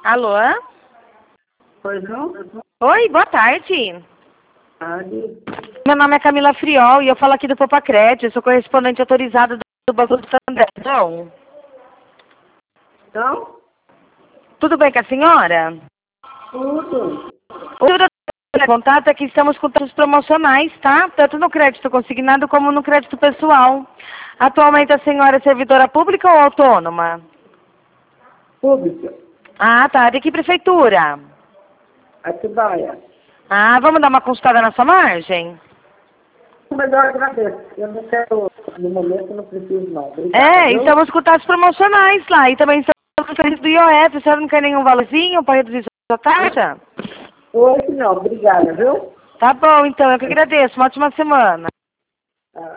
Alô? Pois não? Oi, boa tarde. Tarde. Meu nome é Camila Friol e eu falo aqui do Popacred. Eu sou correspondente autorizada do Banco do Santander. Não? Então? Tudo bem com a senhora? Tudo. O contato é que estamos com taxas promocionais, tá? Tanto no crédito consignado como no crédito pessoal. Atualmente a senhora é servidora pública ou autônoma? Pública. Ah, tá. De que prefeitura? Atibaia. Ah, vamos dar uma consultada na sua margem? Mas eu agradeço. Eu não quero, no momento, não preciso não. Obrigada, É, viu? estamos com taxas promocionais lá. E também estamos feliz do IOF. A senhora não quer nenhum valorzinho para reduzir sua taxa? Hoje não, obrigada, viu? Tá bom, então. Eu que agradeço. Uma ótima semana.